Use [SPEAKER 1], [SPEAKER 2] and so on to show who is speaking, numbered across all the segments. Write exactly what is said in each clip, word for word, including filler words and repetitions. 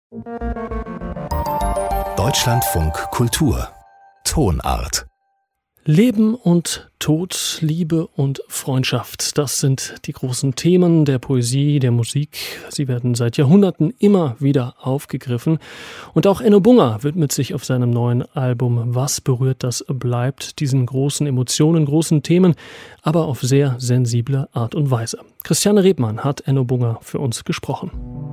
[SPEAKER 1] Deutschlandfunk Kultur Tonart.
[SPEAKER 2] Leben und Tod, Liebe und Freundschaft, das sind die großen Themen der Poesie, der Musik. Sie werden seit Jahrhunderten immer wieder aufgegriffen. Und auch Enno Bunger widmet sich auf seinem neuen Album Was berührt, das bleibt diesen großen Emotionen, großen Themen, aber auf sehr sensible Art und Weise. Christiane Rebmann hat Enno Bunger für uns gesprochen.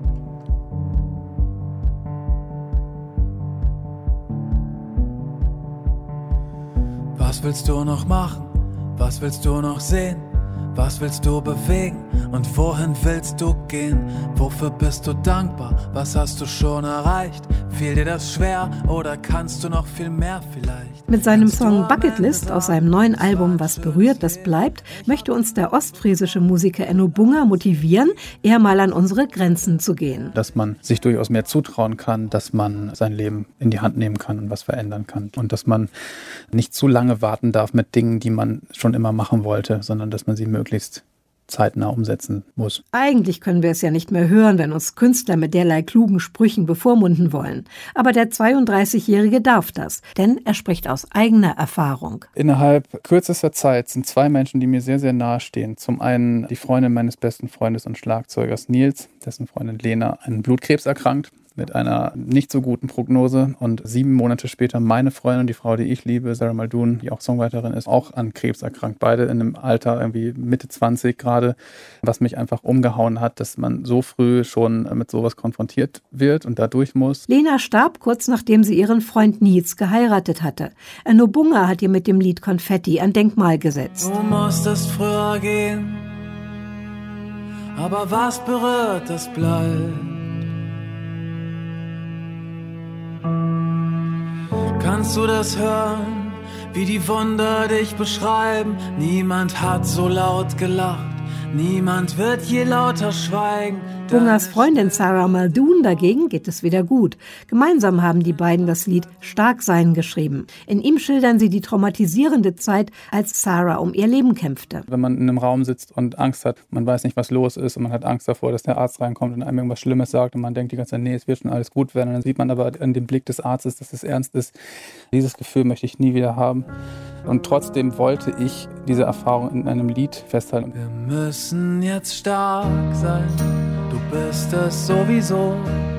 [SPEAKER 3] Was willst du noch machen? Was willst du noch sehen? Was willst du bewegen? Und wohin willst du gehen? Wofür bist du dankbar? Was hast du schon erreicht? Fiel dir das schwer oder kannst du noch viel mehr vielleicht?
[SPEAKER 4] Mit seinem Song Bucketlist aus seinem neuen Album Was berührt, das bleibt, möchte uns der ostfriesische Musiker Enno Bunger motivieren, eher mal an unsere Grenzen zu gehen.
[SPEAKER 5] Dass man sich durchaus mehr zutrauen kann, dass man sein Leben in die Hand nehmen kann und was verändern kann. Und dass man nicht zu lange warten darf mit Dingen, die man schon immer machen wollte, sondern dass man sie möglichst zeitnah umsetzen muss.
[SPEAKER 4] Eigentlich können wir es ja nicht mehr hören, wenn uns Künstler mit derlei klugen Sprüchen bevormunden wollen. Aber der zweiunddreißigjährige darf das, denn er spricht aus eigener Erfahrung.
[SPEAKER 5] Innerhalb kürzester Zeit sind zwei Menschen, die mir sehr, sehr nahe stehen. Zum einen die Freundin meines besten Freundes und Schlagzeugers Nils, dessen Freundin Lena an Blutkrebs erkrankt, mit einer nicht so guten Prognose, und sieben Monate später meine Freundin, die Frau, die ich liebe, Sarah Muldoon, die auch Songwriterin ist, auch an Krebs erkrankt. Beide in einem Alter irgendwie Mitte zwanzig gerade, was mich einfach umgehauen hat, dass man so früh schon mit sowas konfrontiert wird und da durch muss.
[SPEAKER 4] Lena starb kurz nachdem sie ihren Freund Nils geheiratet hatte. Enno Bunger hat ihr mit dem Lied Konfetti ein Denkmal gesetzt.
[SPEAKER 3] Du musstest früher gehen, aber was berührt, das bleibt. Kannst du das hören, wie die Wunder dich beschreiben? Niemand hat so laut gelacht, niemand wird je lauter schweigen.
[SPEAKER 4] Bungers Freundin Sarah Muldoon dagegen geht es wieder gut. Gemeinsam haben die beiden das Lied Stark sein geschrieben. In ihm schildern sie die traumatisierende Zeit, als Sarah um ihr Leben kämpfte.
[SPEAKER 5] Wenn man in einem Raum sitzt und Angst hat, man weiß nicht, was los ist und man hat Angst davor, dass der Arzt reinkommt und einem irgendwas Schlimmes sagt und man denkt die ganze Zeit, nee, es wird schon alles gut werden. Und dann sieht man aber an dem Blick des Arztes, dass es ernst ist. Dieses Gefühl möchte ich nie wieder haben. Und trotzdem wollte ich diese Erfahrung in einem Lied festhalten.
[SPEAKER 3] Wir müssen jetzt stark sein, du bist es sowieso.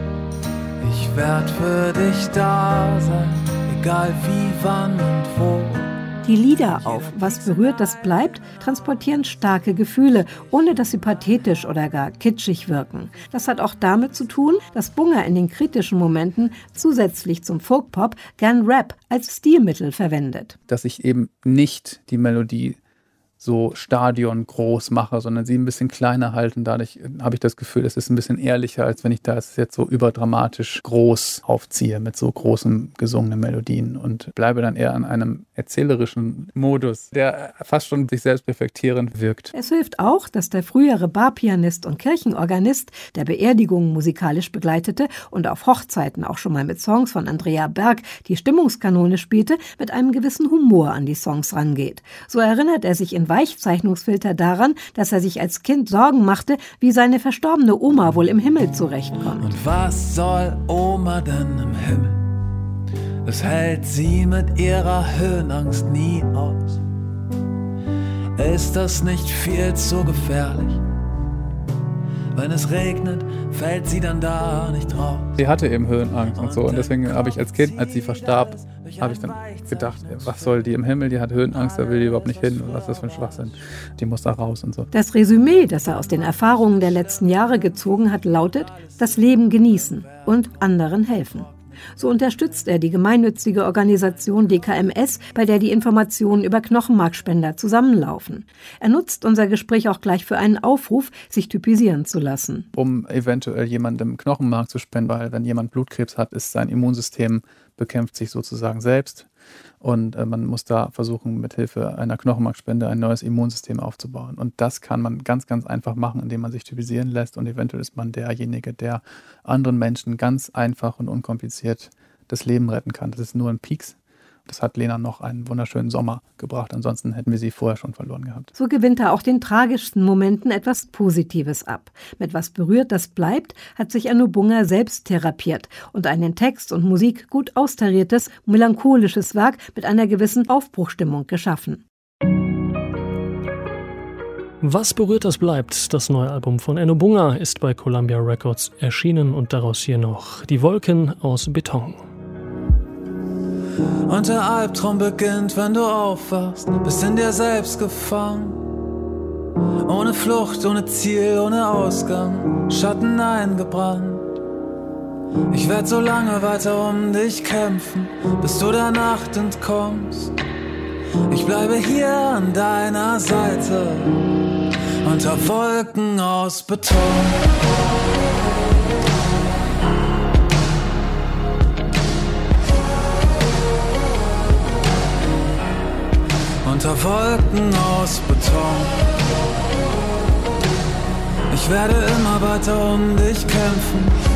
[SPEAKER 3] Ich werd für dich da sein, egal wie, wann und wo.
[SPEAKER 4] Die Lieder auf Was berührt, das bleibt transportieren starke Gefühle, ohne dass sie pathetisch oder gar kitschig wirken. Das hat auch damit zu tun, dass Bunger in den kritischen Momenten zusätzlich zum Folkpop gern Rap als Stilmittel verwendet.
[SPEAKER 5] Dass ich eben nicht die Melodie so stadiongroß mache, sondern sie ein bisschen kleiner halten. Dadurch habe ich das Gefühl, es ist ein bisschen ehrlicher, als wenn ich das jetzt so überdramatisch groß aufziehe mit so großen gesungenen Melodien, und bleibe dann eher an einem erzählerischen Modus, der fast schon sich selbst reflektierend wirkt.
[SPEAKER 4] Es hilft auch, dass der frühere Barpianist und Kirchenorganist, der Beerdigungen musikalisch begleitete und auf Hochzeiten auch schon mal mit Songs von Andrea Berg die Stimmungskanone spielte, mit einem gewissen Humor an die Songs rangeht. So erinnert er sich in Weichzeichnungsfilter daran, dass er sich als Kind Sorgen machte, wie seine verstorbene Oma wohl im Himmel zurechtkommt.
[SPEAKER 3] Und was soll Oma denn im Himmel? Das hält sie mit ihrer Höhenangst nie aus. Ist das nicht viel zu gefährlich? Wenn es regnet, fällt sie dann da nicht raus.
[SPEAKER 5] Sie hatte eben Höhenangst und so, und deswegen habe ich als Kind, als sie verstarb, habe ich dann gedacht, was soll die im Himmel, die hat Höhenangst, da will die überhaupt nicht hin, was ist das für ein Schwachsinn, die muss da raus und so.
[SPEAKER 4] Das Resümee, das er aus den Erfahrungen der letzten Jahre gezogen hat, lautet: das Leben genießen und anderen helfen. So unterstützt er die gemeinnützige Organisation D K M S, bei der die Informationen über Knochenmarkspender zusammenlaufen. Er nutzt unser Gespräch auch gleich für einen Aufruf, sich typisieren zu lassen.
[SPEAKER 5] Um eventuell jemandem Knochenmark zu spenden, weil wenn jemand Blutkrebs hat, ist sein Immunsystem bekämpft sich sozusagen selbst. Und äh, man muss da versuchen, mit Hilfe einer Knochenmarkspende ein neues Immunsystem aufzubauen. Und das kann man ganz, ganz einfach machen, indem man sich typisieren lässt. Und eventuell ist man derjenige, der anderen Menschen ganz einfach und unkompliziert das Leben retten kann. Das ist nur ein Pieks. Das hat Lena noch einen wunderschönen Sommer gebracht. Ansonsten hätten wir sie vorher schon verloren gehabt.
[SPEAKER 4] So gewinnt er auch den tragischsten Momenten etwas Positives ab. Mit Was berührt, das bleibt, hat sich Enno Bunga selbst therapiert und ein in Text und Musik gut austariertes, melancholisches Werk mit einer gewissen Aufbruchstimmung geschaffen.
[SPEAKER 2] Was berührt, das bleibt. Das neue Album von Enno Bunga ist bei Columbia Records erschienen und daraus hier noch Die Wolken aus Beton.
[SPEAKER 3] Und der Albtraum beginnt, wenn du aufwachst, bist in dir selbst gefangen. Ohne Flucht, ohne Ziel, ohne Ausgang, Schatten eingebrannt. Ich werd so lange weiter um dich kämpfen, bis du der Nacht entkommst. Ich bleibe hier an deiner Seite, unter Wolken aus Beton. Unter Wolken aus Beton. Ich werde immer weiter um dich kämpfen,